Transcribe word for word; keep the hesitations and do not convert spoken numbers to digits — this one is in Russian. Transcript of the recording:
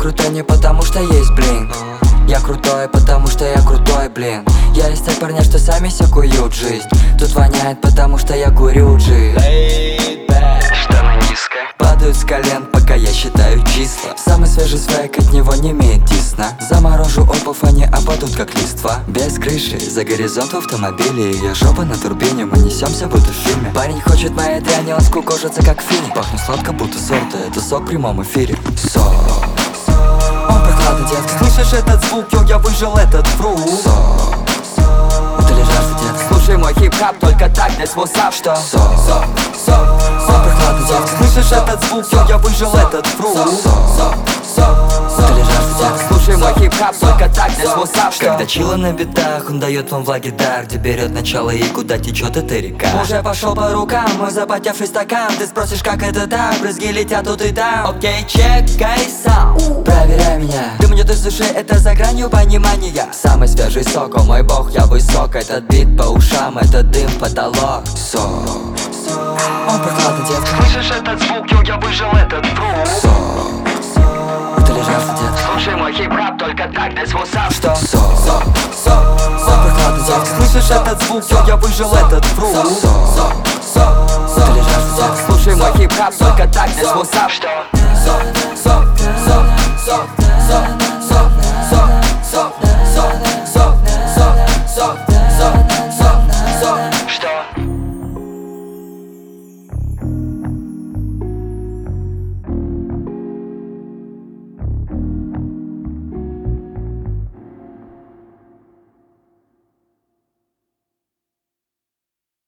крутой не потому что есть блин. Я крутой, потому что я крутой, блин. Я из тех парней, что сами себе куют жизнь. Тут воняет, потому что я курю джи. Штаны низко, Падают с колен, пока я считаю числа. Самый свежий свайк, от него не имеет тисна. Заморожу опов, они опадут как листва. Без крыши, за горизонт в автомобиле. Я жопа на турбине, мы несемся будто в фильме. Парень хочет моей дряни, он скукожится как фини. Пахну сладко, будто сорта, это сок в прямом эфире. Сок. Он прохладный, детка. Слышишь этот звук, йо, я выжил этот фрукт. Сок. Вот ты лежишь, детка. Слушай мой хип-хап, только так здесь вусап. Что? Сок. Сок. Сок. Он прохладный, детка. Слышишь этот звук, йо, я выжил этот фрукт. Вот ты лежишь, детка. Слушай мой хип-хап, только так здесь вусап. Когда чила на битах, он дает вам влаги дар, где берет начало и куда течет эта река. Уже пошел по рукам, мой запотевший стакан. Ты спросишь, как это так, брызги летят тут и там. Окей, чекай сам, Проверяй меня. ты мне из души, это за гранью понимания. Самый свежий сок, о мой бог, я высок. Этот бит по ушам, это дым, потолок. Сок. Он прохладный, детка. слышишь этот звук, йо, я выжил этот фрукт. Сок. Вот ты лежишь, детка. Слушай мой хип-хап, только так здесь вусап. Что? Сок. Сок. Он прохладный, детка. Слышишь этот звук, йо, я выжил этот фрукт. Сок. Вот ты лежишь, детка. Слушай мой хип-хап, только так здесь вусап. Что? Сок. Сок. Сок. Сок. Сок.